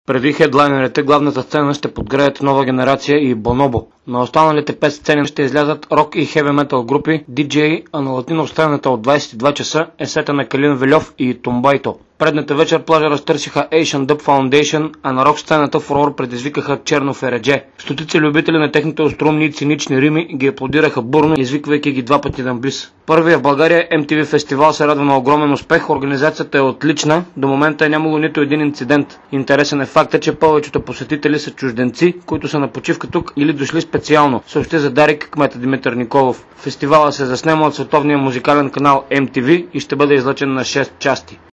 Преди хедлайнерите главната сцена ще подгреят Нова генерация и Бонобо. На останалите 5 сцени ще излязат рок и хеви метал групи, диджеи, а на латино сцената от 22 часа е сета на Калин Вельов и Тумбайто. Предната вечер плажа разтърсиха Asian Dub Foundation, а на рок сцената фурор предизвикаха Черно Фередже. Стотици любители на техните острумни и цинични рими ги аплодираха бурно, извиквайки ги два пъти на бис. Първия в България MTV фестивал се радва на огромен успех, организацията е отлична, до момента е нямало нито един инцидент. Интересен е фактът, че повечето посетители са чужденци, които са на почивка тук или дошли специално, съобщи за Дарик кмета Димитър Николов. Фестивала се заснема от световния музикален канал MTV и ще бъде излъчен на 6 части.